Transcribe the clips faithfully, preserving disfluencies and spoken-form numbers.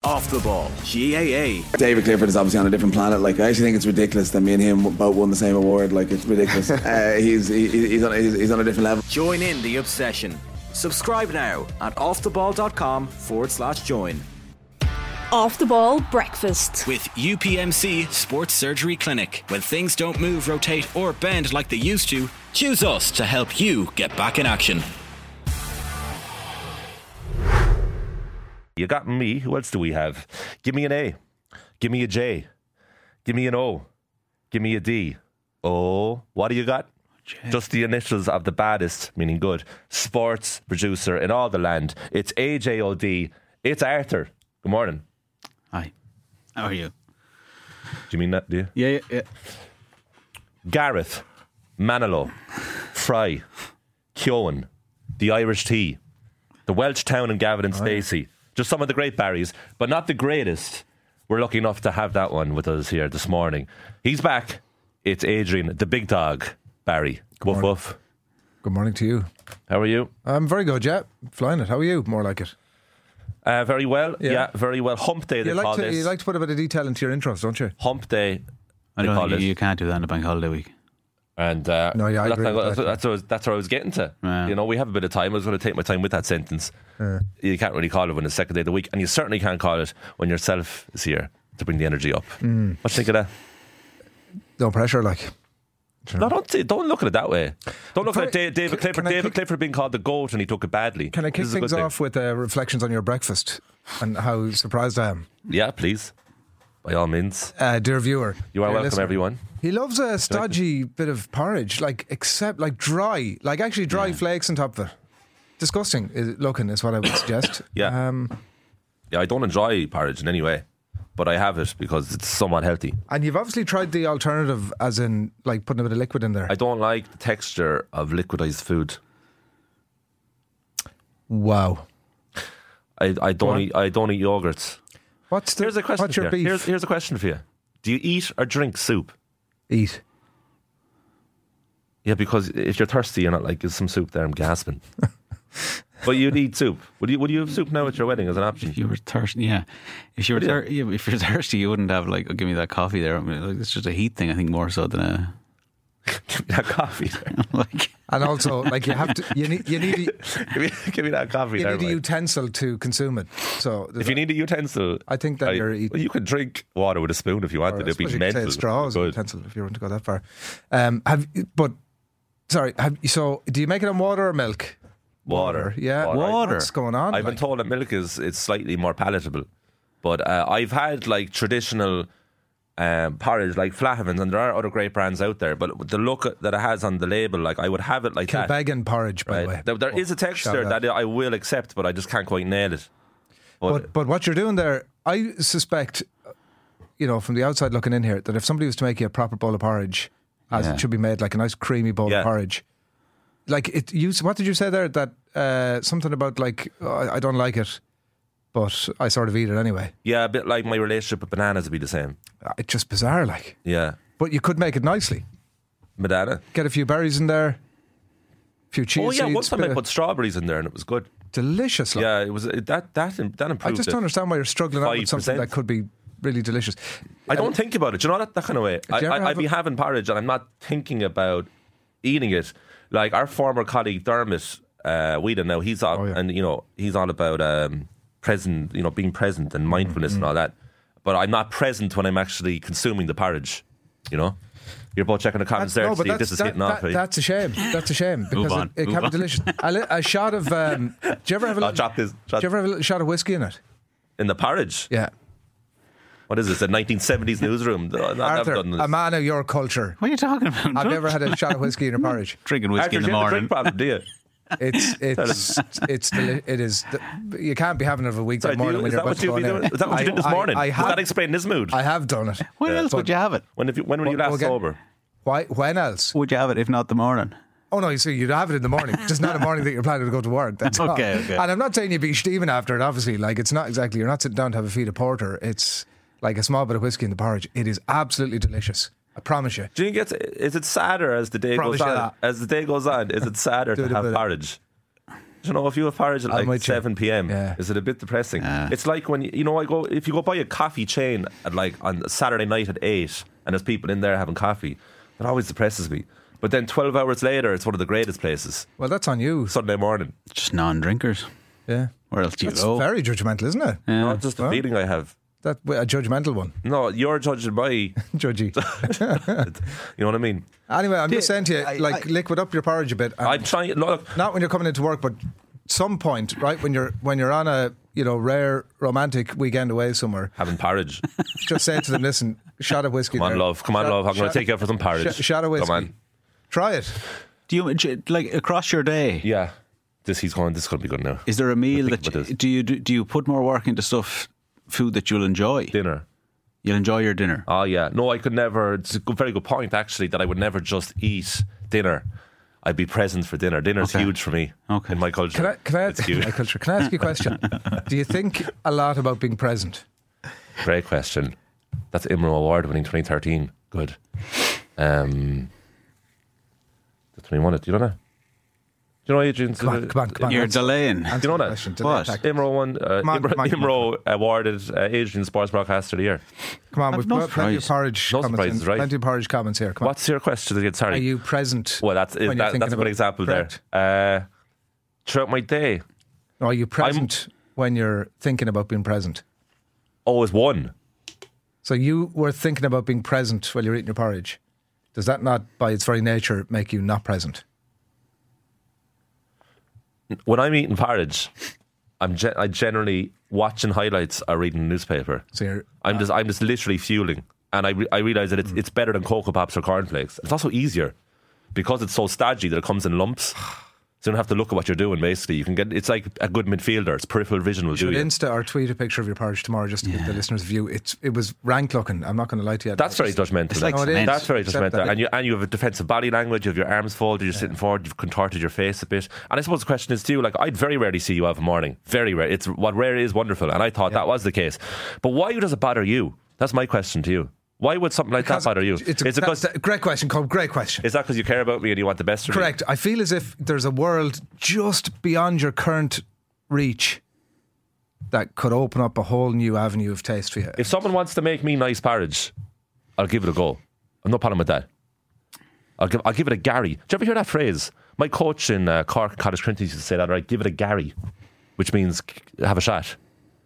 Off the Ball, G A A. David Clifford is obviously on a different planet. Like, I actually think it's ridiculous that me and him both won the same award. Like, it's ridiculous. uh, he's, he, he's, on, he's, he's on a different level. Join in the obsession. Subscribe now at offtheball.com forward slash join. Off the Ball Breakfast. With U P M C Sports Surgery Clinic. When things don't move, rotate or bend like they used to, choose us to help you get back in action. You got me. Who else do we have? Give me an A. Give me a J. Give me an O. Give me a D. Oh, what do you got? J. Just the initials of the baddest, meaning good, sports producer in all the land. It's A J O D. It's Arthur. Good morning. Hi. How are you? Do you mean that, do you? Yeah, yeah, yeah. Gareth. Manilow. Fry. Keown. The Irish Tea. The Welsh Town and Gavin and oh, Stacey. Yeah. Just some of the great Barrys, but not the greatest. We're lucky enough to have that one with us here this morning. He's back. It's Adrian, the big dog, Barry. Good woof morning. woof. Good morning to you. How are you? I'm very good, yeah. Flying it. How are you? More like it. Uh, very well. Yeah. yeah, very well. Hump day, they you like call to, this. You like to put a bit of detail into your intros, don't you? Hump day, I they don't call think it. You can't do that on a bank holiday week. And uh, no, yeah, I that's, agree not, with that's, that. that's, what, that's what I was getting to. Yeah. You know, we have a bit of time. I was going to take my time with that sentence. Yeah. You can't really call it when it's the second day of the week, and you certainly can't call it when yourself is here to bring the energy up. Mm. What do you think of that? No pressure, like. Sure. No, don't don't look at it that way. Don't look Sorry, at it, David Clifford. David kick, Clifford being called the GOAT and he took it badly. Can I kick things off with uh, reflections on your breakfast and how surprised I am? Yeah, please. By all means. Uh, dear viewer. You are welcome, listener. everyone. He loves a stodgy bit of porridge, like, except, like, dry. Like, actually dry yeah. flakes on top of it. Disgusting is, looking is what I would suggest. yeah. Um, yeah, I don't enjoy porridge in any way. But I have it because it's somewhat healthy. And you've obviously tried the alternative, as in, like, putting a bit of liquid in there. I don't like the texture of liquidized food. Wow. I, I don't eat I don't eat yogurts. What's the, here's a question what's your for you. beef? Here's, here's a question for you. Do you eat or drink soup? Eat. Yeah, because if you're thirsty, you're not like, there's some soup there, I'm gasping. But you'd eat soup. Would you? Would you have soup now at your wedding as an option? If you were thirsty, yeah. If you were thir- yeah, if you're thirsty, you wouldn't have like, oh, give me that coffee there. I mean, like, it's just a heat thing, I think, more so than a. Give me that coffee there. like, and also, like, you have to. You need. You need. give, me, give me that coffee you there. You need a utensil to consume it. So if you need a utensil, I think that I, you're eating. Well, you could drink water with a spoon if you wanted. It'd be mental. You straw as a utensil if you want to go that far. Um, have but sorry. Have so? Do you make it on water or milk? Water, yeah, water. water. What's going on? I've like? been told that milk is it's slightly more palatable, but uh, I've had like traditional um, porridge like Flahavans, and there are other great brands out there. But the look that it has on the label, like I would have it like Kilbeggan that. Kilbeggan porridge, by right? the way. There, there oh, is a texture that. that I will accept, but I just can't quite nail it. But, but but what you're doing there, I suspect, you know, from the outside looking in here, that if somebody was to make you a proper bowl of porridge, as yeah. it should be made, like a nice creamy bowl yeah. of porridge. Like it, you. What did you say there? That uh, something about like oh, I don't like it, but I sort of eat it anyway. Yeah, a bit like my relationship with bananas would be the same. It's just bizarre, like. Yeah, but you could make it nicely. Banana. Get a few berries in there, a few chia seeds. Oh yeah, seeds, once I put strawberries in there and it was good. Delicious. Like. Yeah, it was that that that improved. I just don't understand why you're struggling out with something that could be really delicious. I don't um, think about it. Do you know that that kind of way? I, I, I'd be having porridge and I'm not thinking about eating it. Like our former colleague Dermot uh, Whedon, now he's on, oh, yeah. and you know he's all about um, present, you know, being present and mindfulness mm-hmm. and all that. But I'm not present when I'm actually consuming the porridge. You know, you're both checking the comments there no, to see if this is that, hitting that, off. Right? That's a shame. That's a shame because on, it, it can on. be delicious. A, li- a shot of. Um, do you ever have a? I'll drop this. Drop do you ever have a little shot of whiskey in it? In the porridge? Yeah. What is this? A nineteen seventies newsroom? Not, Arthur, a man of your culture. What are you talking about? I've never had a shot of whiskey in a porridge. Drinking whiskey Arthur, in the morning. Drink problem, do you? It's it's it's deli- it is. You can't be having it of a weekday Sorry, morning you, when is you're that about to go you out. Is that what you I, did this I, morning? I, I Does have, that explain this mood? I have done it. When yeah. else but would you have it? When, if you, when were you last again, sober? Why? When else would you have it if not the morning? Oh no, you see, you'd have it in the morning, just not a morning that you're planning to go to work. That's okay, all. okay. And I'm not saying you'd be Stephen after it. Obviously, like it's not exactly. You're not sitting down to have a feed of porter. It's like a small bit of whiskey in the porridge. It is absolutely delicious. I promise you. Do you think it's, is it sadder as the day promise goes on? That. As the day goes on, is it sadder to have porridge? You know, if you have porridge at like seven p.m, yeah. is it a bit depressing? Yeah. It's like when, you know, I go, if you go buy a coffee chain at like on Saturday night at eight and there's people in there having coffee, it always depresses me. But then twelve hours later, it's one of the greatest places. Well, that's on you. Sunday morning. Just non-drinkers. Yeah. Where else do you That's go? very judgmental, isn't it? Yeah. Not just the Well. feeling I have. That a judgmental one. No, you're judging my... Judgy. You know what I mean? Anyway, I'm just saying to you, I- like, I- liquid up your porridge a bit. and I'm trying... No, look, Not when you're coming into work, but some point, right? When you're when you're on a you know rare romantic weekend away somewhere, having porridge. just say to them, listen, shot of whiskey. Come on, there. love. Come on, Shot- love. I'm going shot- to take you out for some porridge. sh- shot of whiskey. Come on. Try it. Do you do- like across your day? Yeah. This, he's going, this is going to be good now. Is there a meal Think that about you, this. do you do, do you put more work into stuff, food that you'll enjoy? Dinner. You'll enjoy your dinner. Oh, yeah. No, I could never... It's a good, very good point, actually, that I would never just eat dinner. I'd be present for dinner. Dinner's Okay. huge for me Okay. in my culture. Can I can I, It's huge. my culture, can I ask you a question? Do you think a lot about being present? Great question. That's Imro Award winning twenty thirteen. Good. Um, that's when he won it. Do you know that? Do you know Adrian's? Come on, come on, come on. You're answer- delaying. answer Do you know the that? question. What? Delay tactic. Imro won. Uh, Come on, Imro, come on, come on. Imro awarded uh, Adrian Sports Broadcaster of the Year. Come on, I've we've no got plenty of surprise. porridge No comments. surprises, in, right? Plenty of porridge comments here. Come on. What's your question again? Sorry. Are you present? well, that's when you're that, thinking that's a good about- example Correct. there. Uh, throughout my day, Are you present when you're thinking about being present? always one. So you were thinking about being present while you're eating your porridge. Does that not, by its very nature, make you not present? When I'm eating porridge, I'm ge- I generally watching highlights or reading the newspaper. So you're, I'm just I'm just literally fueling, and I re- I realise that it's it's better than Cocoa Pops or cornflakes. It's also easier because it's so stodgy that it comes in lumps. So you don't have to look at what you're doing. Basically, you can get it's like a good midfielder. It's peripheral vision will do should you. Insta or tweet a picture of your porridge tomorrow just to give the listeners a view. It's it was rank looking. I'm not going to lie to you. That's very judgmental. It's like No, it is. cement. That's very Except judgmental. that it- And you and you have a defensive body language. You have your arms folded. You're sitting forward. You've contorted your face a bit. And I suppose the question is too. Like I'd very rarely see you have a morning. Very rare. It's what rare is wonderful. And I thought that was the case. But why does it bother you? That's my question to you. Why would something like Because that bother you? It's a, is it that's 'cause- a great question, Colm. Great question. is that because you care about me and you want the best for me? Correct. I feel as if there's a world just beyond your current reach that could open up a whole new avenue of taste for you. If someone wants to make me nice porridge, I'll give it a go. I've no problem with that. I'll give, I'll give it a Gary. Do you ever hear that phrase? My coach in uh, Cork, Cottage Trinity, used to say that, right? Give it a Gary, which means have a shot.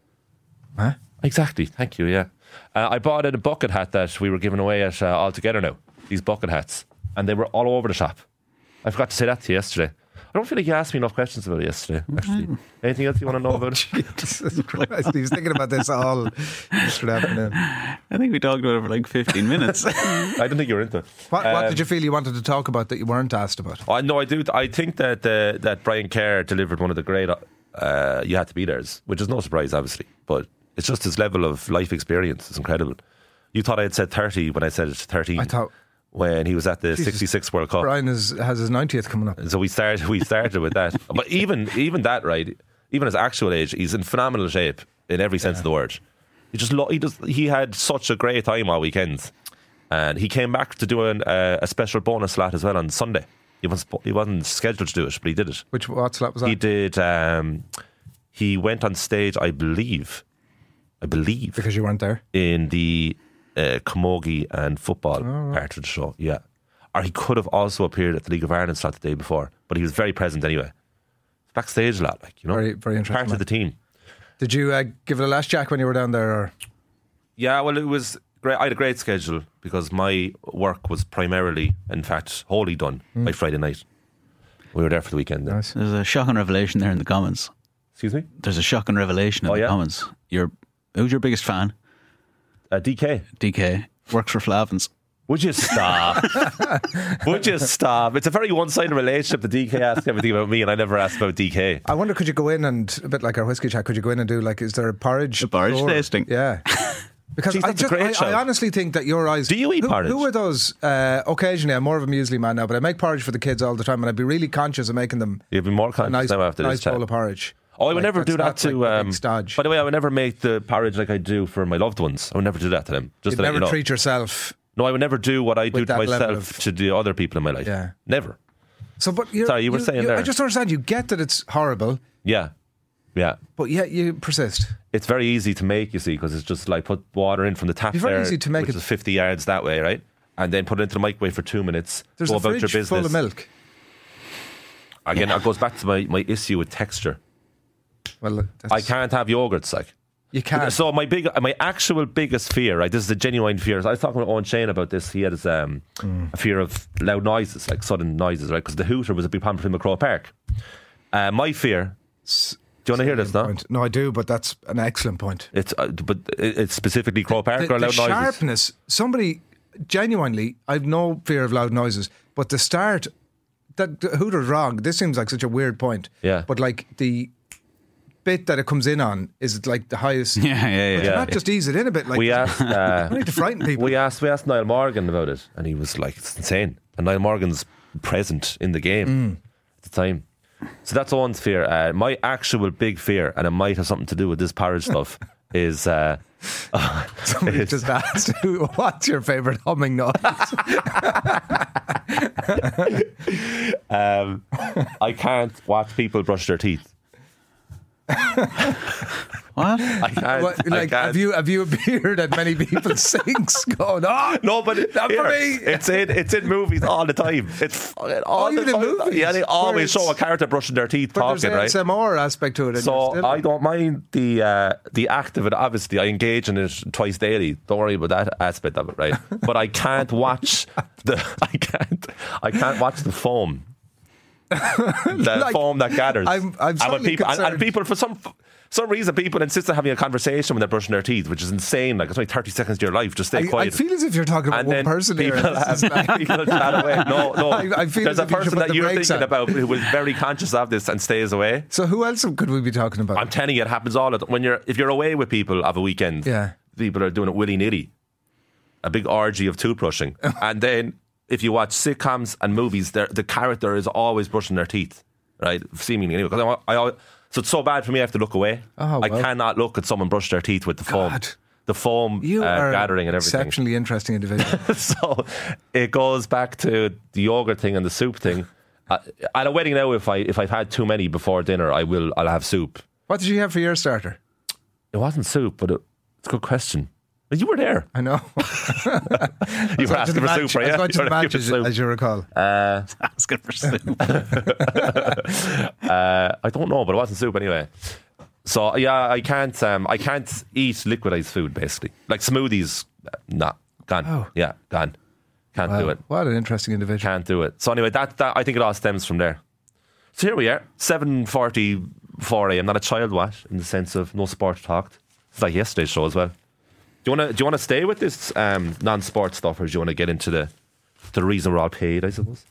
Huh? Exactly. Thank you, yeah. Uh, I bought a bucket hat that we were giving away at uh, All Together now. These bucket hats. And they were all over the shop. I forgot to say that to you yesterday. I don't feel like you asked me enough questions about it yesterday, actually. Anything else you want to know about it? Jesus Christ, he was thinking about this all yesterday afternoon. I think we talked about it for like fifteen minutes. I didn't think you were into it. What, what Um, did you feel you wanted to talk about that you weren't asked about? I no, I do. I think that uh, that Brian Kerr delivered one of the great uh, "You Had to Be There's," which is no surprise, obviously, but it's just his level of life experience is incredible. You thought I had said thirty when I said it's thirteen. I thought when he was at the Jesus, sixty-six World Cup. Brian is, has his ninetieth coming up. So we started. We started with that. But even even that, right? Even his actual age, he's in phenomenal shape in every sense of the word. He just lo- he just he had such a great time all weekends, and he came back to doing a, a special bonus slot as well on Sunday. He wasn't he wasn't scheduled to do it, but he did it. Which what slot was that? He did. Um, he went on stage, I believe. I believe Because you weren't there. in the uh, camogie and football part of the show. Yeah, or he could have also appeared at the League of Ireland slot the day before, but he was very present anyway. Backstage a lot, like you know, Very- very interesting part man. of the team. Did you uh, give it a last jack when you were down there? Or? Yeah, well, it was great. I had a great schedule because my work was primarily, in fact, wholly done by Friday night. We were there for the weekend. Then. Nice. There's a shocking revelation there in the comments. Excuse me, There's a shocking revelation in Oh, the yeah? comments. You're, who's your biggest fan? uh, D K. D K. Works for Flavins. Would you stop? Would you stop? It's a very one-sided relationship. The D K asks everything about me, and I never asked about D K. I wonder, could you go in and, a bit like our whiskey chat, could you go in and do like, is there a porridge? A porridge floor? tasting. Yeah. Because Jeez, I, that's a just, great I, shout. I honestly think that your eyes. Do you eat who, porridge? Who are those? Uh, occasionally, I'm more of a muesli man now, but I make porridge for the kids all the time, and I'd be really conscious of making them You'll be more a conscious nice, now after nice this chat. bowl of porridge. Oh, I would Like, never do that that's not to. like a Um, big stodge. by the way, I would never make the porridge like I do for my loved ones. I would never do that to them. Just You'd to let never you know. treat yourself. No, I would never do what I do With to that level myself of- to the other people in my life. Yeah. Never. So, but you're, sorry, you were you, saying you, there. I just don't understand. You get that it's horrible. Yeah, yeah. But yet you persist. It's very easy to make, you see, because it's just like put water in from the tap. It's very there, easy to make which it. is fifty yards that way, right? And then put it into the microwave for two minutes. There's go a about fridge your business. full of milk. Again, yeah. It goes back to my, my issue with texture. Well, that's, I can't have yogurts, like. You can't. So my big, my actual biggest fear, right? This is a genuine fear. I was talking with Owen Shane about this. He had his, um, mm. a fear of loud noises, like sudden noises, right? Because the hooter was a big problem for him at Croke Park. Uh, my fear. S- do you want to hear this? No, point. no, I do. But that's an excellent point. It's, uh, but it's specifically Croke Park the, the, or loud the noises. Sharpness. Somebody genuinely, I've no fear of loud noises. But the start, that the hooter's wrong. This seems like such a weird point. Yeah. But like the bit that it comes in on is like the highest. Yeah, yeah, yeah. But yeah. not just ease it in a bit. Like we asked, uh, I need to frighten people. We asked, we asked Niall Morgan about it, and he was like, "It's insane." And Niall Morgan's present in the game mm. at the time, so that's Owen's fear. Uh, my actual big fear, and it might have something to do with this porridge stuff, is. Uh, Somebody is, just asked, "What's your favourite humming noise?" um, I can't watch people brush their teeth. What? I can't. What, like, I can't. Have you have you appeared at many people's sinks going, oh, no, but it, not here, for me. It's in it's in movies all the time. It's all oh, the even time. in movies. Yeah, they always show a character brushing their teeth, but talking, there's right? There's a more aspect to it. So I don't mind the uh, the act of it. Obviously, I engage in it twice daily. Don't worry about that aspect of it, right? But I can't watch the I can't I can't watch the foam. The like, foam that gathers. I'm, I'm and, people, and, and people for some some reason people insist on having a conversation when they're brushing their teeth, which is insane. Like it's only thirty seconds of your life. Just stay I, quiet. I feel as if you're talking about and one person people here. Have, like, people chat away. No, no. I, I feel There's as a if you person put that the you're brakes thinking on. about who is very conscious of this and stays away. So who else could we be talking about? I'm telling you, it happens all the time. When you're if you're away with people of a weekend, yeah. people are doing it willy nilly, a big orgy of toothbrushing, and then if you watch sitcoms and movies, the character is always brushing their teeth. Right, seemingly anyway. Because I, I, so it's so bad for me. I have to look away. Oh, well. I cannot look at someone brush their teeth with the God. foam, the foam you uh, are gathering and everything. Exceptionally interesting individual. So it goes back to the yogurt thing and the soup thing. Uh, at a wedding now, if I if I've had too many before dinner, I will. I'll have soup. What did you have for your starter? It wasn't soup, but it, it's a good question. You were there. I know. You were asking for soup, right? As much as match as, as you recall. Uh, asking for soup. uh, I don't know, but it wasn't soup anyway. So yeah, I can't. Um, I can't eat liquidized food. Basically, like smoothies. Nah, gone. Oh. Yeah, gone. Can't wow. do it. What an interesting individual. Can't do it. So anyway, that, that I think it all stems from there. So here we are, seven forty-four a.m. Not a child watch in the sense of no sport talked. It's like yesterday's show as well. Do you want to do you want to stay with this um, non-sport stuff, or do you want to get into the the reason we're all paid? I suppose.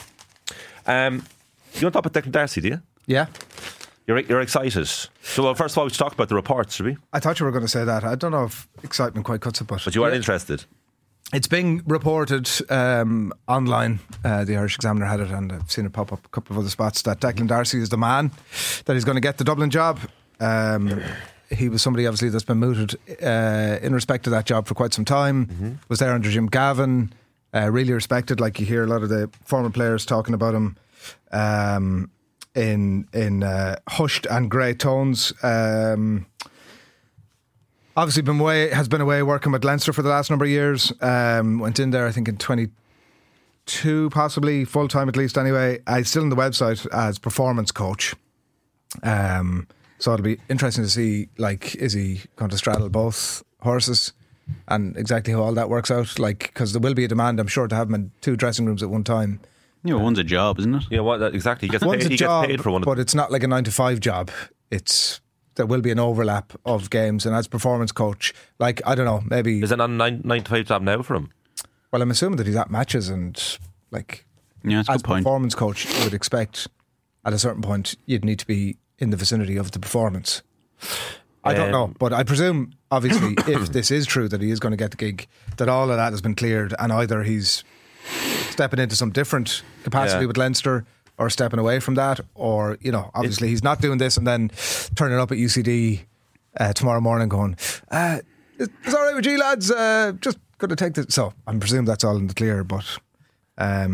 Um, you want to talk about Declan Darcy? Do you? Yeah. You're you're excited. So well, first of all, we should talk about the reports, should we? I thought you were going to say that. I don't know if excitement quite cuts it, but but you are yeah. interested. It's being reported um, online. Uh, the Irish Examiner had it, and I've seen it pop up a couple of other spots that Declan Darcy is the man that is going to get the Dublin job. Um, he was somebody obviously that's been mooted uh, in respect to that job for quite some time. Mm-hmm. Was there under Jim Gavin, uh, really respected. Like you hear a lot of the former players talking about him um, in in uh, hushed and grey tones. Um, obviously, been away has been away working with Leinster for the last number of years. Um, went in there, I think, in twenty-two, possibly full time at least. Anyway, I'm still on the website as performance coach. Um. So it'll be interesting to see, like, is he going to straddle both horses and exactly how all that works out? Like, because there will be a demand, I'm sure, to have him in two dressing rooms at one time. Yeah, one's a job, isn't it? Yeah, what exactly? He gets one's paid. a He job, gets paid for one, but it's not like a nine to five job. It's there will be an overlap of games, and as performance coach, like I don't know, maybe is it not a nine, nine to five job now for him? Well, I'm assuming that he's at matches and like yeah, that's a as good point. Performance coach, you would expect at a certain point you'd need to be in the vicinity of the performance. I don't know, but I presume, obviously, if this is true that he is going to get the gig, that all of that has been cleared, and either he's stepping into some different capacity yeah. with Leinster, or stepping away from that, or you know, obviously, it's, he's not doing this and then turning up at U C D uh, tomorrow morning, going, uh, "It's all right with you lads, uh, just going to take this." So I'm presuming that's all in the clear, but um,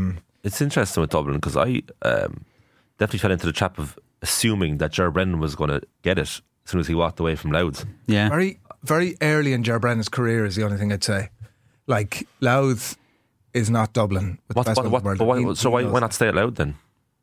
It's interesting with Dublin because I um, definitely fell into the trap of assuming that Ger Brennan was going to get it as soon as he walked away from Louth. Yeah. Very, very early in Ger Brennan's career is the only thing I'd say. Like, Louth is not Dublin. With what, the best what, what, world. but why, He, so he why, why not stay at Louth then?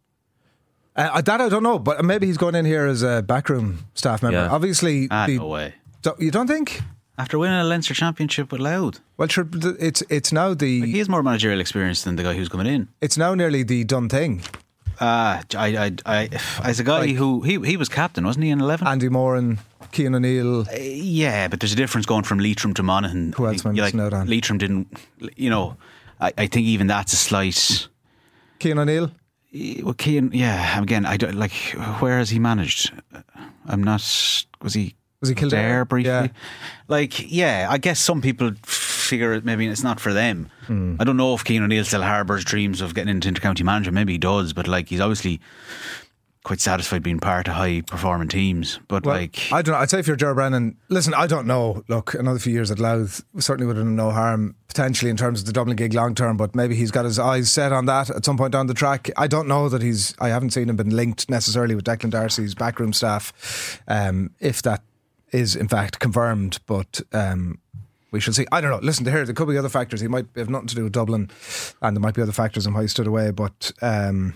Uh, that I don't know, but maybe he's going in here as a backroom staff member. Yeah. Obviously, Ah, the, no way. You don't think? After winning a Leinster Championship with Louth, Well, sure, it's it's now the like, he has more managerial experience than the guy who's coming in. It's now nearly the done thing. Uh, I, I, I, as a guy Like, who he he was captain, wasn't he, in eleven? Andy Moran, Cian O'Neill. Uh, yeah, but there's a difference going from Leitrim to Monaghan. Who else am I You- missing out on? Leitrim didn't, you know. I, I think even that's a slight. Cian O'Neill. Well, Cian, yeah. Again, I don't like. Where has he managed? I'm not. Was he? Was he Kildare? there briefly? Yeah. Like, yeah. I guess some people figure it, maybe it's not for them. Mm. I don't know if Cian O'Neill still harbours dreams of getting into intercounty manager. Maybe he does, but like he's obviously quite satisfied being part of high performing teams. But Well, like, I don't know. I'd say if you're Ger Brennan, listen, I don't know. Look, another few years at Louth certainly would have done no harm potentially in terms of the Dublin gig long term, but maybe he's got his eyes set on that at some point down the track. I don't know that he's, I haven't seen him been linked necessarily with Declan Darcy's backroom staff, um, if that is in fact confirmed, but um, we shall see. I don't know. Listen, here, there could be other factors. He might have nothing to do with Dublin, and there might be other factors in why he stood away, but um,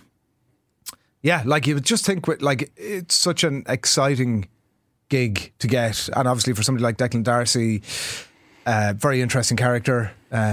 yeah, like you would just think with, like, it's such an exciting gig to get, and obviously for somebody like Declan Darcy, uh, very interesting character,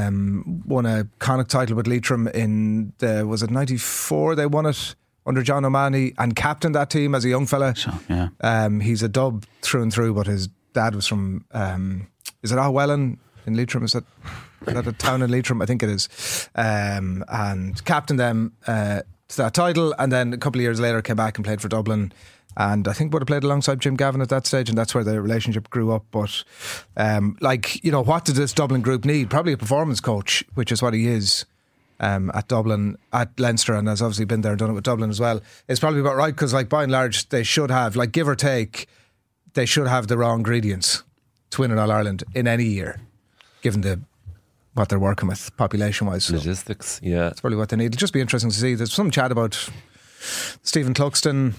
um, won a Connacht title with Leitrim in the, was it ninety-four they won it under John O'Mahony, and captained that team as a young fella. so, yeah. Um, he's a dub through and through, but his dad was from um, is it Ahwellan in Leitrim? Is that, is that a town in Leitrim? I think it is. Um, and captained them uh, to that title, and then a couple of years later came back and played for Dublin, and I think would have played alongside Jim Gavin at that stage, and that's where the relationship grew up. But um, like, you know, what did this Dublin group need? Probably a performance coach, which is what he is. Um, at Dublin, at Leinster, and has obviously been there and done it with Dublin as well. It's probably about right, because like by and large they should have, like give or take, they should have the raw ingredients to win in All Ireland in any year, given the what they're working with population wise. So Logistics, yeah. that's probably what they need. It'll just be interesting to see. There's some chat about Stephen Cluxton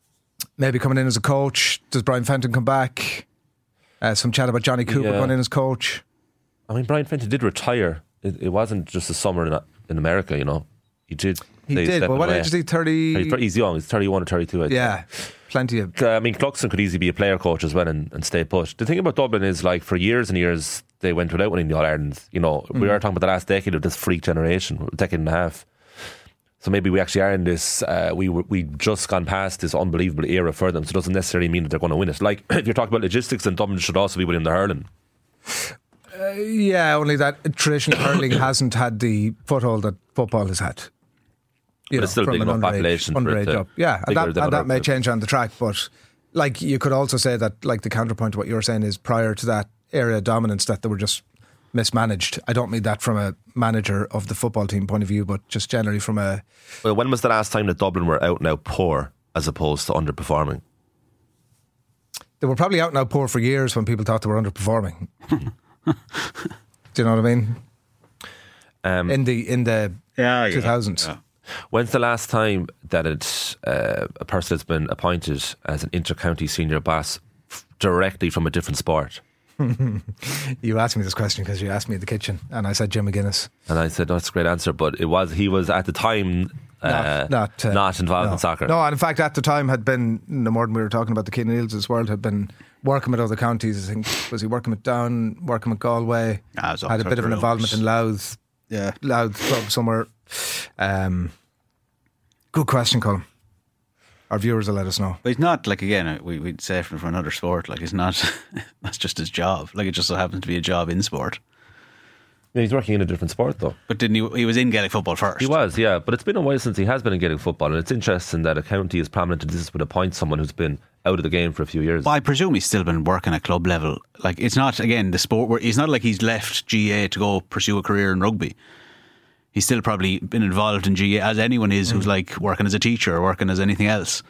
maybe coming in as a coach. Does Brian Fenton come back? Uh, some chat about Johnny Cooper Yeah. coming in as coach. I mean, Brian Fenton did retire. It, it wasn't just a summer in, in America, you know. He did. He take a did, step but what away. age is he? thirty? He's young. He's thirty-one or thirty-two. I think. Yeah, plenty of. I mean, Cluxton could easily be a player coach as well and, and stay put. The thing about Dublin is, like, for years and years they went without winning the All Ireland. You know, mm. we were talking about the last decade of this freak generation, a decade and a half. So maybe we actually are in this. Uh, we were, we just gone past this unbelievable era for them. So it doesn't necessarily mean that they're going to win it. Like if you're talking about logistics, then Dublin should also be winning the hurling. Uh, yeah, only that traditionally hurling hasn't had the foothold that football has had. But You know, it's still from big an enough underage, population for it underage to- up. Yeah, and bigger that, than and that other may clubs. change on the track, but like you could also say that, like the counterpoint to what you were saying is prior to that area of dominance that they were just mismanaged. I don't mean that from a manager of the football team point of view, but just generally from a. Well, when was the last time that Dublin were out and out poor as opposed to underperforming? They were probably out now poor for years when people thought they were underperforming. Do you know what I mean? Um, in the in the Yeah, two thousands. yeah. When's the last time that it's, uh, a person has been appointed as an inter-county senior boss f- directly from a different sport? You asked me this question because you asked me in the kitchen, and I said Jim McGuinness. And I said, "No, that's a great answer," but it was he was at the time uh, Not, not, uh, not involved no. in soccer. No, and in fact, at the time had been no more than we were talking about the Cian O'Neill's world had been working with other counties. I think was he working with Down, working with Galway, Ah, it was all had a bit of an throughout. involvement in Louth, Yeah. Louth club somewhere. Um, good question, Colin. Our viewers will let us know. But he's not, like, again, we, we'd say for, for another sport, like, it's not, that's just his job. Like, it just so happens to be a job in sport. Yeah, he's working in a different sport though. But didn't he, he was in Gaelic football first. He was, yeah, but it's been a while since he has been in Gaelic football, and it's interesting that a county is prominent in this would appoint someone who's been out of the game for a few years. But I presume he's still been working at club level. Like, it's not, again, the sport where, it's not like he's left G A to go pursue a career in rugby. He's still probably been involved in G A as anyone is who's like working as a teacher or working as anything else.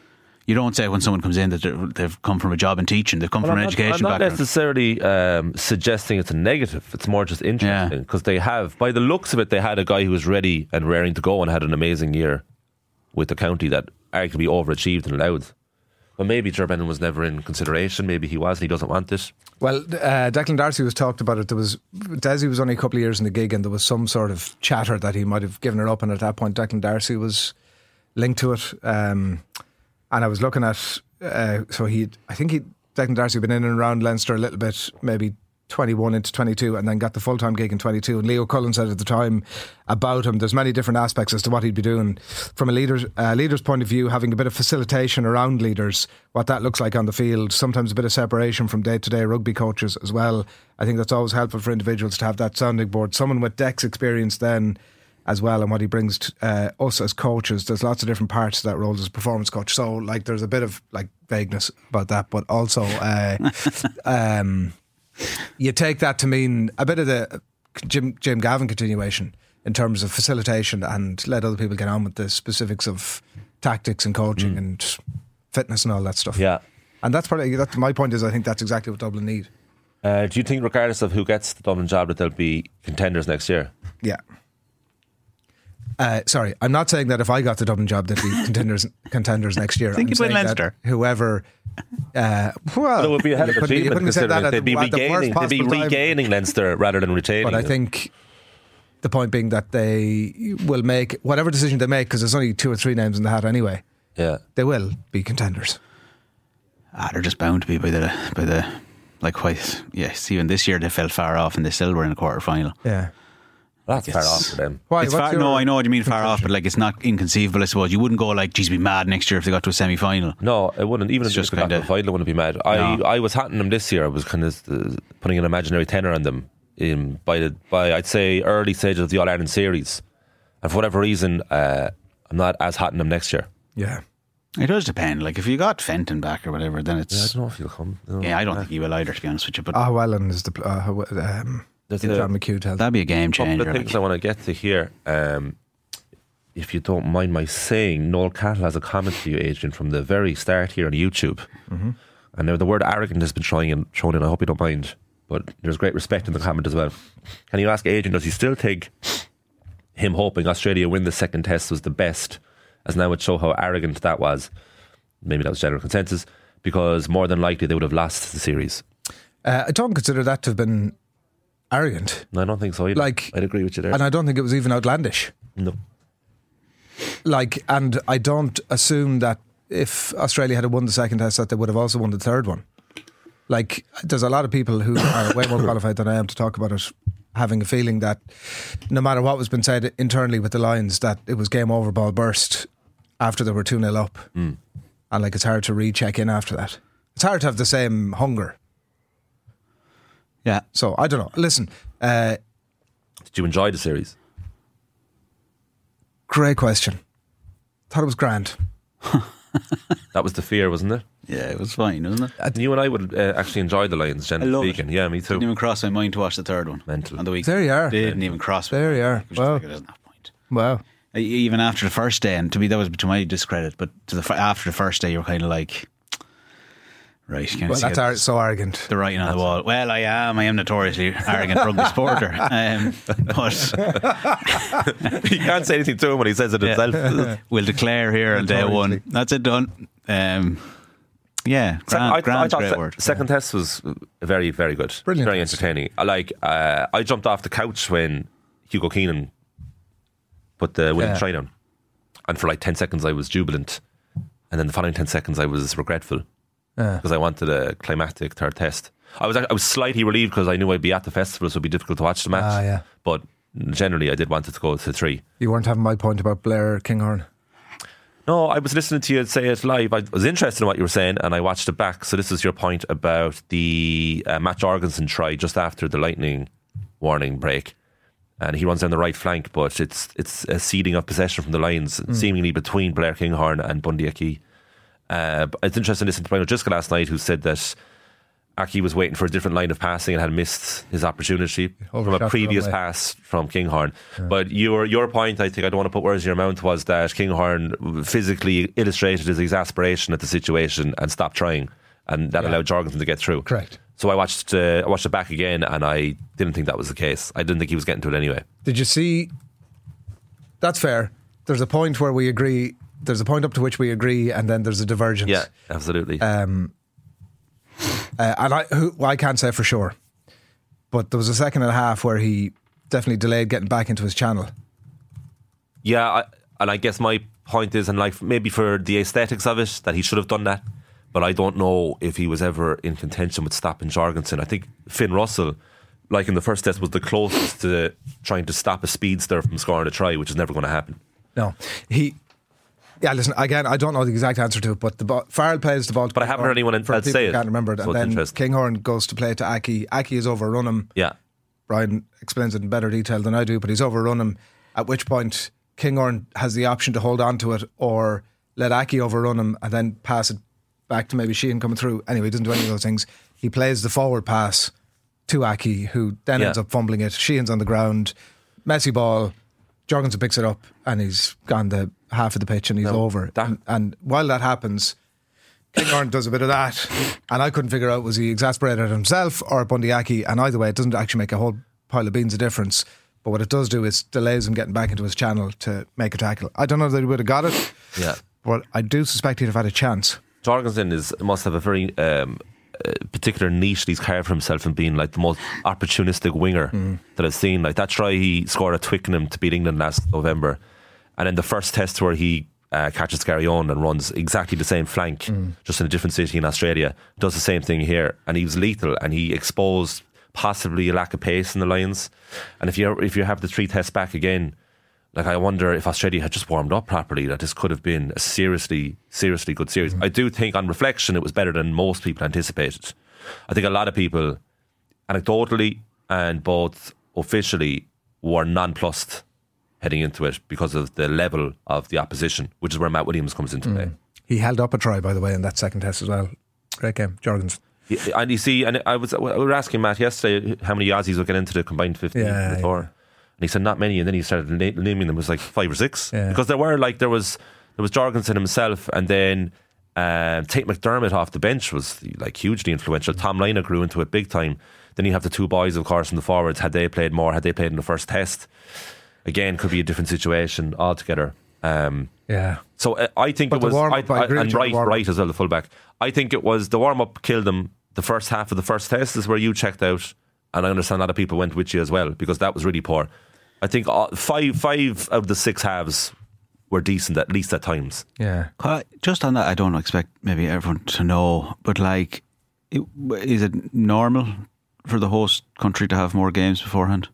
You don't say when someone comes in that they've come from a job in teaching, they've come well, from I'm an not, education I'm not background. necessarily um, suggesting it's a negative. It's more just interesting because yeah. they have, by the looks of it, they had a guy who was ready and raring to go and had an amazing year with the county that arguably overachieved in Louth. But maybe Ger Brennan was never in consideration. Maybe he was and he doesn't want this. Well, uh, Declan Darcy was talked about it. There was Desi was only a couple of years in the gig, and there was some sort of chatter that he might have given it up. And at that point, Declan Darcy was linked to it. Um, and I was looking at, uh, so he, I think he, Declan Darcy had been in and around Leinster a little bit, maybe twenty-one into twenty-two, and then got the full-time gig in twenty-two. And Leo Cullen said at the time about him, there's many different aspects as to what he'd be doing from a leader's, uh, leader's point of view, having a bit of facilitation around leaders, what that looks like on the field, sometimes a bit of separation from day-to-day rugby coaches as well. I think that's always helpful for individuals to have that sounding board. Someone with Dec's experience then as well, and what he brings to uh, us as coaches. There's lots of different parts to that role as a performance coach. So like there's a bit of like vagueness about that, but also uh, um you take that to mean a bit of the Jim, Jim Gavin continuation in terms of facilitation and let other people get on with the specifics of tactics and coaching mm. and fitness and all that stuff. Yeah. And that's probably, that's my point is I think that's exactly what Dublin need. Uh, do you think regardless of who gets the Dublin job that they'll be contenders next year? Yeah. Uh, sorry, I'm not saying that if I got the Dublin job they'd be contenders contenders next year. I think I'm you'd win Leinster. Whoever uh, well, it would be a hell of an achievement considering they'd be the, regaining, they'd be regaining time. Leinster rather than retaining. But I think the point being that they will make whatever decision they make, because there's only two or three names in the hat anyway. Yeah, they will be contenders. Ah, they're just bound to be by the by the like quite. Yes, even this year they fell far off and they still were in a quarter final. Yeah. That's far off for them. Why? It's far, no, I know what you mean far off, but like it's not inconceivable, I suppose. You wouldn't go like, geez, be mad next year if they got to a semi-final. No, it wouldn't. Even it's if they got to a final, I wouldn't be mad. No. I I was hatting them this year. I was kind of uh, putting an imaginary tenner on them in, by, the, by I'd say, early stages of the All-Ireland series. And for whatever reason, uh, I'm not as hatting them next year. Yeah. It does depend. Like if you got Fenton back or whatever, then it's... Yeah, I don't know if he'll come. I yeah, I don't know. think he will either, to be honest with you. But Ah, Wellen is the... Uh, um, There's John McHugh tells that'd be a game changer. A couple of things like. I want to get to here. Um, if you don't mind my saying, Noel Cattle has a comment to you, Adrian, from the very start here on YouTube. Mm-hmm. And now the word arrogant has been thrown in, thrown in. I hope you don't mind. But there's great respect in the comment as well. Can you ask Adrian, does he still think him hoping Australia win the second test was the best, as now would show how arrogant that was? Maybe that was general consensus, because more than likely they would have lost the series. Uh, I don't consider that to have been arrogant. No, I don't think so either. Like, I'd agree with you there. And I don't think it was even outlandish. No. Like, and I don't assume that if Australia had won the second test that they would have also won the third one. Like, there's a lot of people who are way more qualified than I am to talk about it, having a feeling that no matter what was been said internally with the Lions, that it was game over, ball burst after they were two nil up. Mm. And like, it's hard to recheck in after that. It's hard to have the same hunger. Yeah. So, I don't know. Listen. Uh, Did you enjoy the series? Great question. Thought it was grand. That was the fear, wasn't it? Yeah, it was fine, wasn't it? You and I would uh, actually enjoy the Lions, generally speaking. It. Yeah, me too. Didn't even cross my mind to watch the third one. Mental. On the week. There you are. Didn't even cross. There you are. Wow. Like, there's no point. Wow. Even after the first day, and to me that was to my discredit, but to the after the first day, you were kind of like, right. You Well, that's ar- so arrogant. The writing on the wall. Well, I am. I am notoriously arrogant rugby supporter. Um, but you can't say anything to him when he says it yeah. himself. We'll declare here on day one. That's it, done. Um, yeah, grand, I, grand I thought great se- word. second test was very, very good. Brilliant. Very entertaining. I like. Uh, I jumped off the couch when Hugo Keenan put the winning Yeah. try down, and for like ten seconds I was jubilant, and then the following ten seconds I was regretful because Yeah. I wanted a climactic third test. I was I was slightly relieved because I knew I'd be at the festival, so it'd be difficult to watch the match. Ah, yeah. But generally, I did want it to go to three. You weren't having my point about Blair Kinghorn. No, I was listening to you say it live. I was interested in what you were saying, and I watched it back. So this is your point about the uh, Matt Jorgensen try just after the lightning warning break, and he runs down the right flank, but it's it's a ceding of possession from the Lions, mm. seemingly between Blair Kinghorn and Bundy Aki. Uh, it's interesting to listen to Brian O'Driscoll last night, who said that Aki was waiting for a different line of passing and had missed his opportunity from a previous pass from Kinghorn. Yeah. But your your point, I think, I don't want to put words in your mouth, was that Kinghorn physically illustrated his exasperation at the situation and stopped trying, and that yeah. allowed Jorgensen to get through. Correct. So I watched uh, I watched it back again, and I didn't think that was the case. I didn't think he was getting to it anyway. Did you see? That's fair. There's a point where we agree. There's a point up to which we agree, and then there's a divergence. Yeah, absolutely. Um, uh, and I, who, well, I can't say for sure, but there was a second and a half where he definitely delayed getting back into his channel. Yeah, I, and I guess my point is, and like maybe for the aesthetics of it, that he should have done that. But I don't know if he was ever in contention with stopping Jorgensen. I think Finn Russell, like in the first test, was the closest to trying to stop a speedster from scoring a try, which is never going to happen. No, he. Yeah, listen, again, I don't know the exact answer to it, but the ball, Farrell plays the ball to But I haven't heard anyone else say it. I can't remember it. So and then Kinghorn goes to play to Aki. Aki has overrun him. Yeah. Brian explains it in better detail than I do, but he's overrun him, at which point Kinghorn has the option to hold on to it or let Aki overrun him and then pass it back to maybe Sheehan coming through. Anyway, he doesn't do any of those things. He plays the forward pass to Aki, who then yeah. ends up fumbling it. Sheehan's on the ground. Messy ball. Jorgensen picks it up and he's gone the half of the pitch and he's no, over. That, and, and while that happens, Kinghorn does a bit of that, and I couldn't figure out, was he exasperated at himself or at Bundee Aki? And either way, it doesn't actually make a whole pile of beans of difference. But what it does do is delays him getting back into his channel to make a tackle. I don't know that he would have got it, yeah, but I do suspect he'd have had a chance. Jorgensen is must have a very um, uh, particular niche that he's carved for himself in being like the most opportunistic winger mm. that I've seen. Like that try he scored at Twickenham to beat England last November, and then the first test where he uh, catches Gary Owen and runs exactly the same flank, mm. just in a different city in Australia, does the same thing here, and he was lethal, and he exposed possibly a lack of pace in the Lions. And if you if you have the three tests back again, like I wonder if Australia had just warmed up properly, that this could have been a seriously, seriously good series. Mm. I do think on reflection it was better than most people anticipated. I think a lot of people, anecdotally and both officially, were nonplussed heading into it because of the level of the opposition, which is where Matt Williams comes into mm. play. He held up a try, by the way, in that second test as well. Great game, Jorgensen. Yeah, and you see, and I was we were asking Matt yesterday how many Aussies would get into the combined fifteen yeah, before. Yeah. And he said not many, and then he started naming them. It was like five or six yeah. because there were like there was there was Jorgensen himself, and then um, Tate McDermott off the bench was like hugely influential. Tom Lina grew into it big time. Then you have the two boys, of course, in the forwards. Had they played more, had they played in the first test, again could be a different situation altogether. Um, yeah. So uh, I think but it was I, I, I, and right, right as well. The fullback. I think it was the warm up killed them. The first half of the first test is where you checked out, and I understand a lot of people went with you as well because that was really poor. I think five five of the six halves were decent, at least at times. Yeah. Just on that, I don't expect maybe everyone to know, but like, it, is it normal for the host country to have more games beforehand?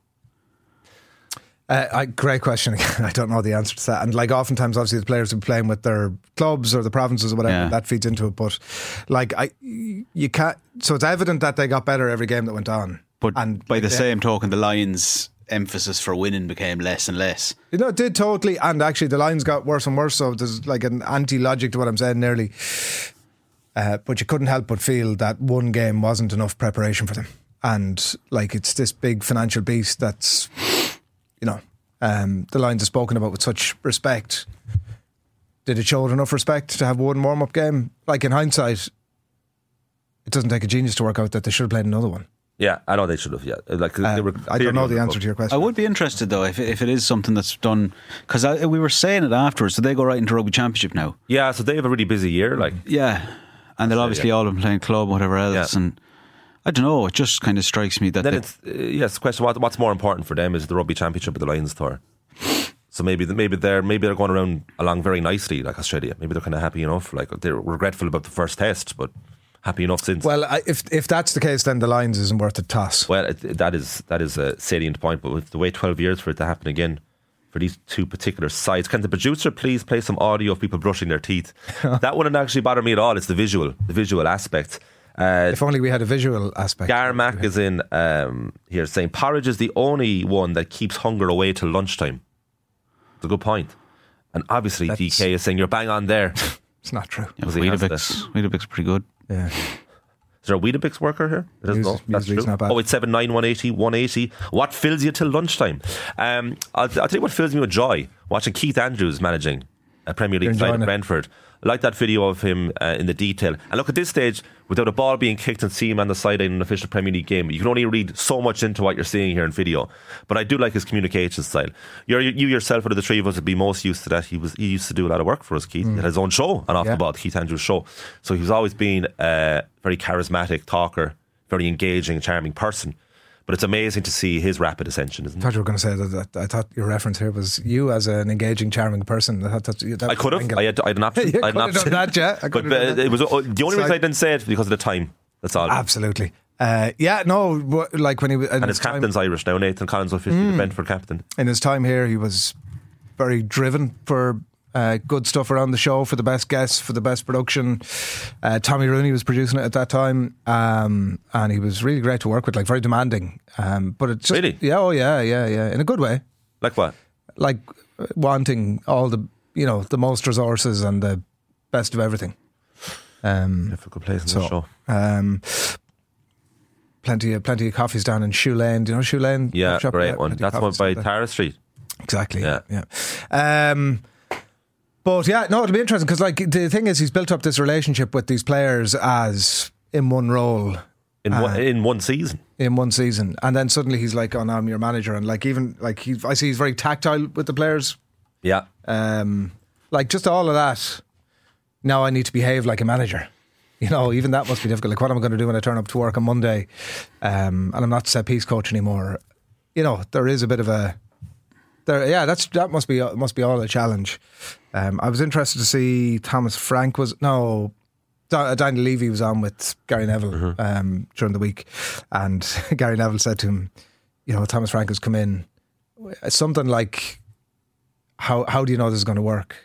Uh, I, great question. I don't know the answer to that. And like, oftentimes, obviously, the players will be playing with their clubs or the provinces or whatever. Yeah. That feeds into it. But like, I, you can't. So it's evident that they got better every game that went on. But and by the they, same token, the Lions' emphasis for winning became less and less. You know, it did totally. And actually, the Lions got worse and worse. So there's like an anti-logic to what I'm saying nearly. Uh, but you couldn't help but feel that one game wasn't enough preparation for them. And like, it's this big financial beast that's, you know, um, the Lions are spoken about with such respect. Did it show enough respect to have one warm-up game? Like, in hindsight, it doesn't take a genius to work out that they should have played another one. Yeah, I know they should have. Yeah, like uh, they were I don't know the answer to your question. I would be interested though if if it is something that's done, because we were saying it afterwards. So they go right into rugby championship now. Yeah, so they have a really busy year. Like, yeah, and they'll obviously yeah. all been playing club, whatever else, yeah. and I don't know. It just kind of strikes me that then it's uh, yes. The question: what, what's more important for them is the rugby championship or the Lions tour. So maybe maybe they're maybe they're going around along very nicely, like Australia. Maybe they're kind of happy enough. Like they're regretful about the first test, but happy enough since. Well, I, if if that's the case, then the Lions isn't worth a toss. Well, it, that is that is a salient point. But we have to wait twelve years for it to happen again for these two particular sides. Can the producer please play some audio of people brushing their teeth? That wouldn't actually bother me at all. It's the visual, the visual aspect. Uh, if only we had a visual aspect. Garmack is in um, here saying porridge is the only one that keeps hunger away till lunchtime. It's a good point. And obviously That's, D K is saying you're bang on there. It's not true. Yeah, Weetabix, Weetabix pretty good. Yeah. Is there a Weetabix worker here? It doesn't know. That's true. Not bad. oh eight seven nine, one eight zero, one eight zero. What fills you till lunchtime? Um, I'll, I'll tell you what fills me with joy. Watching Keith Andrews managing a Premier League side at Brentford. I like that video of him uh, in the detail. And look, at this stage, without a ball being kicked and see him on the sideline in an official Premier League game, you can only read so much into what you're seeing here in video. But I do like his communication style. You're, you yourself, out of the three of us, would be most used to that. He was he used to do a lot of work for us, Keith. Mm. He had his own show on Off yeah. the Ball, Keith Andrews' show. So he's always been a very charismatic talker, very engaging, charming person. But it's amazing to see his rapid ascension, isn't it? I thought you were going to say that, that. I thought your reference here was you as an engaging, charming person. I thought that, that I could have. I had, I had an option. I had an option. That, yeah. I but uh, it was uh, the only reason I didn't say it because of the time. That's all. Absolutely. Uh, yeah, no, like when he was. And his, his captain's time, Irish now. Nathan Collins officially mm, the Brentford captain. In his time here, he was very driven for Uh, good stuff around the show, for the best guests, for the best production. uh, Tommy Rooney was producing it at that time, um, and he was really great to work with, like very demanding, um, but it's just, really yeah oh yeah yeah yeah in a good way. Like what? Like wanting all the, you know, the most resources and the best of everything. um, Difficult place in so, the show. um, plenty of plenty of coffees down in Shoe Lane. Do you know Shoe Lane? Yeah, shop? great Yeah, one. That's one by Tara Street. Exactly. Yeah, yeah, yeah. Um, But yeah, no, it'll be interesting because, like, the thing is, he's built up this relationship with these players as in one role, in uh, one in one season, in one season, and then suddenly he's like, "Oh, no, I'm your manager," and like even like he, I see he's very tactile with the players. Yeah, um, like just all of that. Now I need to behave like a manager. You know, even that must be difficult. Like, what am I going to do when I turn up to work on Monday, um, and I'm not set piece coach anymore? You know, there is a bit of a. There, yeah, that's that must be must be all a challenge. Um, I was interested to see Thomas Frank was no, Daniel Levy was on with Gary Neville mm-hmm. um, during the week, and Gary Neville said to him, "You know, Thomas Frank has come in, something like, how how do you know this is going to work?"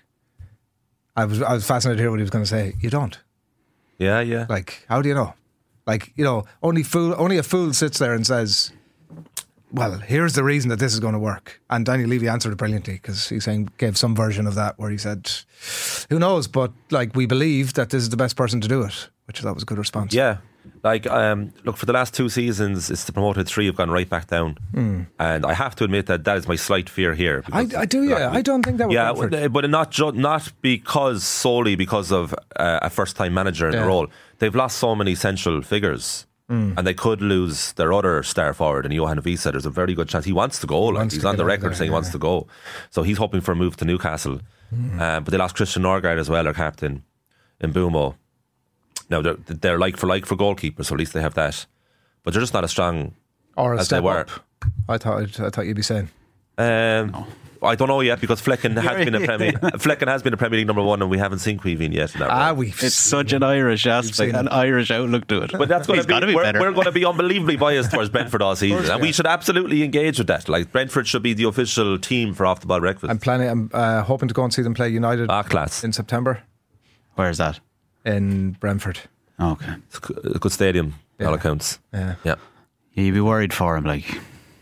I was I was fascinated to hear what he was going to say. You don't. Yeah, yeah. Like, how do you know? Like, you know, only fool only a fool sits there and says, well, here's the reason that this is going to work. And Daniel Levy answered it brilliantly, because he's saying, gave some version of that where he said, who knows, but like, we believe that this is the best person to do it, which I thought was a good response. Yeah. Like, um, look, for the last two seasons, it's the promoted three have gone right back down. Mm. And I have to admit that that is my slight fear here. I, I do, yeah. Like, I don't think that would Yeah, Brentford. But not ju- not because solely because of uh, a first-time manager in yeah. the role. They've lost so many essential figures. Mm. And they could lose their other star forward, and Johan Visa. There's a very good chance he wants to go. He like he's on the record there, saying yeah. he wants to go, so he's hoping for a move to Newcastle. Mm. Uh, but they lost Christian Norgard as well, their captain, in Bumo. Now they're they're like for like for goalkeepers, so at least they have that. But they're just not as strong or a as step they were. Up. I thought I thought you'd be saying. Um, no. I don't know yet, because Flecken has been a Premier yeah. Flecken has been a Premier League number one, and we haven't seen Queeveen yet. In that ah, we it's such an Irish aspect, an Irish outlook to it. But that's going to be, be we're, better. we're going to be unbelievably biased towards Brentford all season, course, and yeah. we should absolutely engage with that. Like, Brentford should be the official team for Off the Ball Breakfast. I'm planning. I'm uh, hoping to go and see them play United ah, class. in September. Where's that? In Brentford. Oh, okay, it's a good stadium. Yeah. All accounts. Yeah. yeah, yeah. You'd be worried for him, like.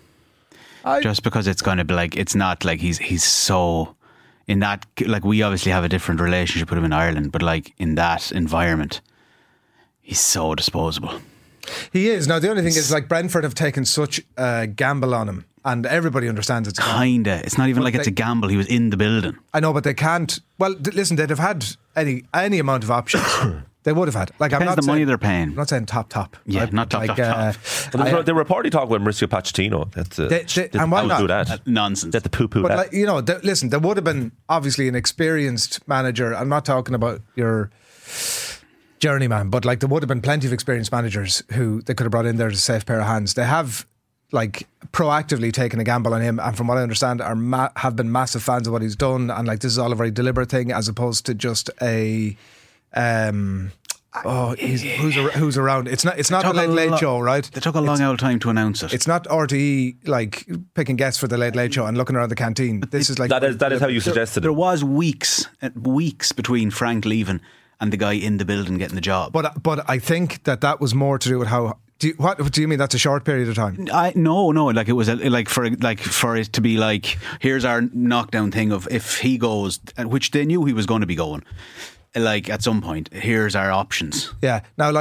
I, just because it's going to be like, it's not like he's he's so in that, like, we obviously have a different relationship with him in Ireland, but like in that environment he's so disposable. He is. Now the only thing is, like, Brentford have taken such a gamble on him, and everybody understands it's kinda it's not even but like they, it's a gamble. He was in the building. I know, but they can't. Well, th- listen, they'd have had any any amount of options. They would have had. Like, Depends I'm not the saying, money they're paying. I'm not saying top top. Yeah, right? not top like, top uh, top. But I, they were reportedly talking with Mauricio Pochettino. That's uh, they, they, and why not? Do that. Uh, nonsense. That the poo poo. But like, you know, they, listen, there would have been obviously an experienced manager. I'm not talking about your journeyman, but like, there would have been plenty of experienced managers who they could have brought in there as a safe pair of hands. They have, like, proactively taken a gamble on him, and from what I understand, are ma- have been massive fans of what he's done, and like, this is all a very deliberate thing, as opposed to just a um oh he's, who's ar- who's around. It's not it's not the Late Late lo- Show, right? They took a long old time to announce it. It's not R T E, like, picking guests for the Late Late Show and looking around the canteen. This is like that is that is how you suggested there, it. There was weeks weeks between Frank leaving and the guy in the building getting the job. But but I think that that was more to do with how. Do you, what do you mean? That's a short period of time? I no no like it was a, like for like for it to be like, here's our knockdown thing of if he goes, which they knew he was going to be going, like, at some point, here's our options. Yeah. Now, like,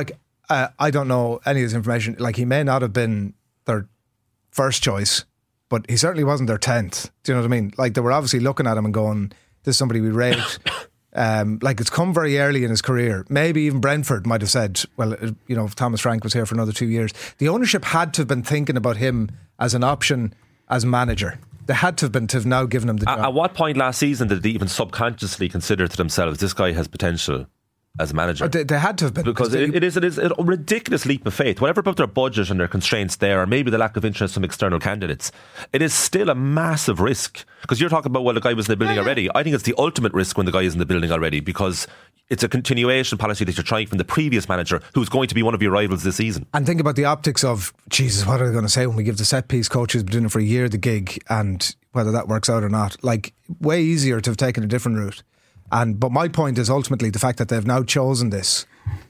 uh, I don't know any of this information. Like, he may not have been their first choice, but he certainly wasn't their tenth. Do you know what I mean? Like, they were obviously looking at him and going, this is somebody we rate. um, like, it's come very early in his career. Maybe even Brentford might have said, well, you know, if Thomas Frank was here for another two years. The ownership had to have been thinking about him as an option as manager. They had to have been to have now given him the job. At, at what point last season did they even subconsciously consider to themselves, this guy has potential as a manager? They, they had to have been. Because it, it, is, it is a ridiculous leap of faith. Whatever about their budget and their constraints there, or maybe the lack of interest from external candidates, it is still a massive risk. Because you're talking about, well, the guy was in the building already. I think it's the ultimate risk when the guy is in the building already, because it's a continuation policy that you're trying from the previous manager, who's going to be one of your rivals this season. And think about the optics of, Jesus, what are they going to say when we give the set piece coach who's been doing it for a year the gig, and whether that works out or not. Like, way easier to have taken a different route. And but my point is ultimately the fact that they've now chosen this.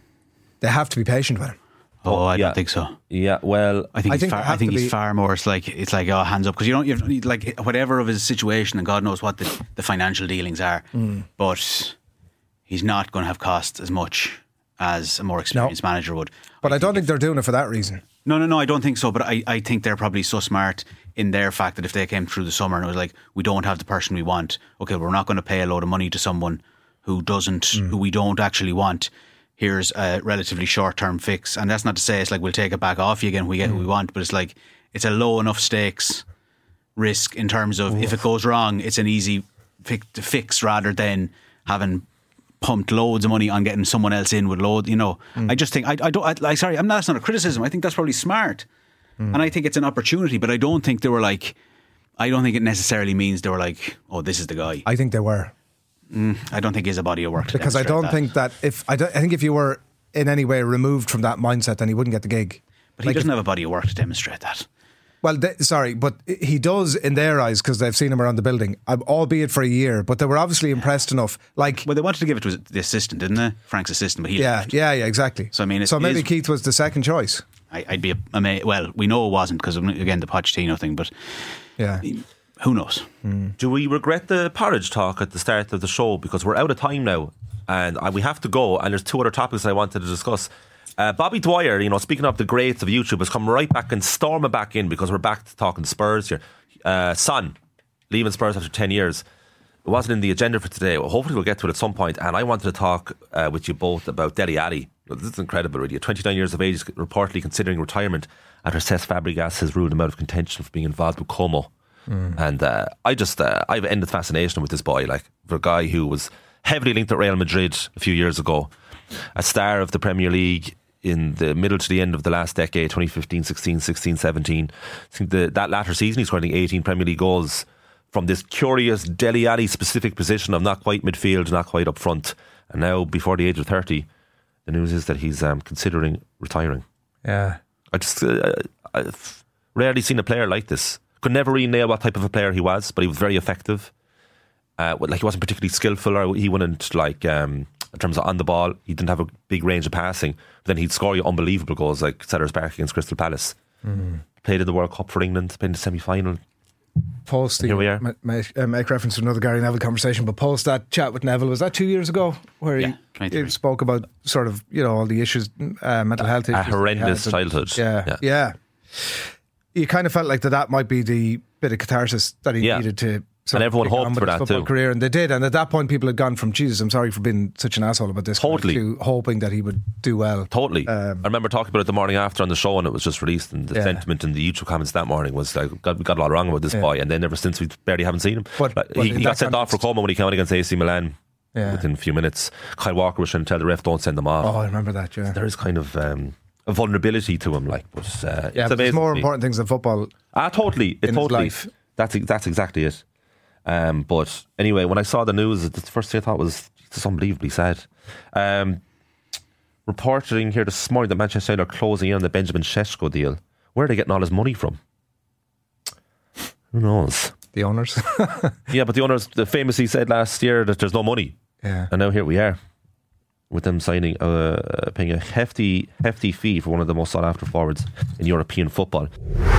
They have to be patient with him. Oh, I yeah. don't think so. Yeah, well, I think I he's think far, they have I think to he's be- far more. It's like it's like oh, hands up, because you don't you've, like whatever of his situation, and God knows what the, the financial dealings are. Mm. But he's not going to have cost as much as a more experienced No. manager would. But I, I don't think if, they're doing it for that reason. No, no, no. I don't think so. But I, I think they're probably so smart in their fact that if they came through the summer and it was like, we don't have the person we want. Okay, we're not going to pay a load of money to someone who doesn't, mm. who we don't actually want. Here's a relatively short-term fix. And that's not to say it's like we'll take it back off you again when we get mm. what we want, but it's like it's a low enough stakes risk in terms of Oof. if it goes wrong, it's an easy fi- to fix rather than having pumped loads of money on getting someone else in with load. You know, mm. I just think I, I don't. I, like, sorry, I'm not. That's not a criticism. I think that's probably smart, mm. and I think it's an opportunity. But I don't think they were like. I don't think it necessarily means they were like, oh, this is the guy. I think they were. Mm, I don't think he has a body of work to because I don't that. think that if I, don't, I think if you were in any way removed from that mindset, then he wouldn't get the gig. But he like doesn't if, have a body of work to demonstrate that. Well, they, sorry, but he does in their eyes because they've seen him around the building, albeit for a year. But they were obviously impressed enough. Like, well, they wanted to give it to the assistant, didn't they? Frank's assistant, but he yeah, left. yeah, yeah, exactly. So I mean, it so maybe is, Keith was the second choice. I, I'd be amazed. Well, we know it wasn't because again the Pochettino thing, but yeah. Who knows? Mm. Do we regret the porridge talk at the start of the show? Because we're out of time now and we have to go. And there's two other topics I wanted to discuss. Uh, Bobby Dwyer, you know, speaking of the greats of YouTube, has come right back and storming back in because we're back to talking Spurs here. Uh, Son, leaving Spurs after ten years. It wasn't in the agenda for today. Well, hopefully we'll get to it at some point. And I wanted to talk uh, with you both about Dele Alli. This is incredible, really. At twenty-nine years of age, reportedly considering retirement after Cesc Fabregas has ruled him out of contention for being involved with Como. Mm. And uh, I just uh, I have ended fascination with this boy, like for a guy who was heavily linked at Real Madrid a few years ago, a star of the Premier League in the middle to the end of the last decade, twenty fifteen, sixteen, sixteen, seventeen. I think the, that latter season he's scoring eighteen Premier League goals from this curious Dele Alli specific position of not quite midfield, not quite up front. And now before the age of thirty, the news is that he's um, considering retiring. Yeah, I just uh, I've rarely seen a player like this. Could never really nail what type of a player he was, but he was very effective. Uh, like he wasn't particularly skillful, or he wouldn't like um, in terms of on the ball. He didn't have a big range of passing. But then he'd score you unbelievable goals, like Sellers Park against Crystal Palace. Mm. Played in the World Cup for England, played in the semi-final. Post here we are. Make, uh, make reference to another Gary Neville conversation, but post that chat with Neville, was that two years ago, where yeah, he, he spoke about sort of you know all the issues, uh, mental health issues, a horrendous childhood. Yeah, yeah, yeah. You kind of felt like that that might be the bit of catharsis that he yeah. needed to. And everyone hoped for that too. Career, and they did. And at that point, people had gone from Jesus, I'm sorry for being such an asshole about this, totally, to hoping that he would do well. Totally. Um, I remember talking about it the morning after on the show, and it was just released. And the yeah. sentiment in the YouTube comments that morning was like, God, we got a lot wrong about this yeah. boy. And then ever since, we barely haven't seen him. But, like, but he, he got sent off for Como when he came out against A C Milan. Yeah. Within a few minutes, Kyle Walker was trying to tell the ref, "Don't send them off." Oh, I remember that. Yeah, so there is kind of um, a vulnerability to him, like, but uh, yeah, it's but there's more important things than football. Ah, totally. It in totally. His life. That's that's exactly it. Um, but anyway, when I saw the news, the first thing I thought was it's unbelievably sad. Um, reporting here this morning that Manchester United are closing in on the Benjamin Šeško deal. Where are they getting all his money from? Who knows? The owners. Yeah, but the owners famously said last year that there's no money. Yeah. And now here we are, with them signing, uh, paying a hefty, hefty fee for one of the most sought after forwards in European football.